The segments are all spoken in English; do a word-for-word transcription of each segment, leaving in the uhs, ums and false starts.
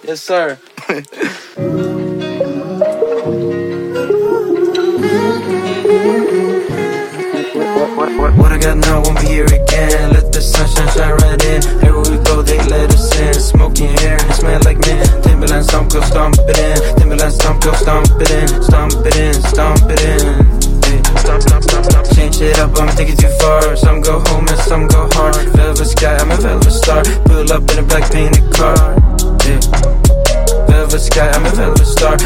Yes, sir. What I got now won't be here again. Let the sunshine shine right in. Everywhere we go, they let us in. Smoking hair and it smell like mint. Timberland stomp, go stomp it in. Timberland stomp, go stomp it in. Stomp it in, stomp it in. Hey. Stop, stop, stop, stop. Change it up, I'ma take it too far. Some go home and some go hard. Velvet sky, I'm a velvet star. Pull up in a black painted car. Yeah. Velvet sky, I'm a velvet star.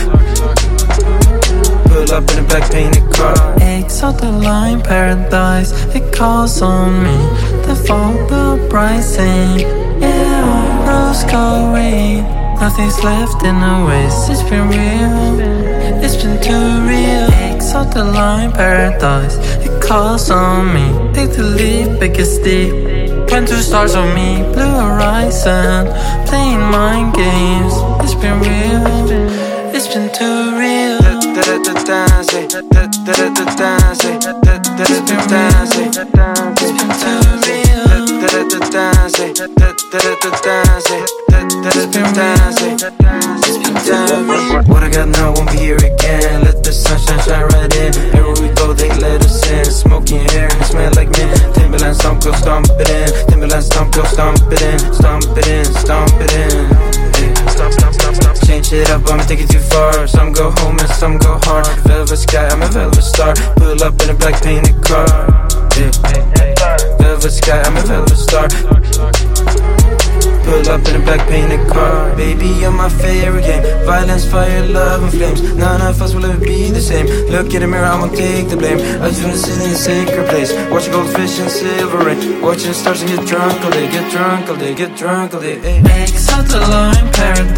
Pull up in a black painted car. Exotic paradise, it calls on me. The fall, the rising, yeah, rose gold rain. Nothing's left in the waste. It's been real, it's been too real. Exotic paradise, it calls on me. Take the leap, make it steep. Went two stars on me, blue horizon, playing mind games. It's been real, it's been too real. Da da da da, say da da da da da, say da da da da da, say it's been too real. Da da da da, say da da da da da, say da da da da, say it's been too real. What I got now won't be here again. Let the sunshine shine right in. Everywhere we go, they let us in. Smoking hair and it smell like mint. Timberland stomp, go stomp it in. Timberland stomp, go stomp it in. Stomp it in, stomp it in. Stop, stop, stop, stop. Change it up, I'ma take it too far. Some go home and some go hard. Velvet sky, I'm a velvet star. Pull up in a black painted car. Yeah. Velvet sky, I'm a velvet star. Pull up in a black painted car. Baby, you're my favorite game. Violence, fire, love and flames. None of us will ever be the same. Look in the mirror, I won't take the blame. I just wanna sit in a sacred place. Watching goldfish and silver rain. Watching stars and get drunk all day. Get drunk all day, get drunk all day. Exotic paradise.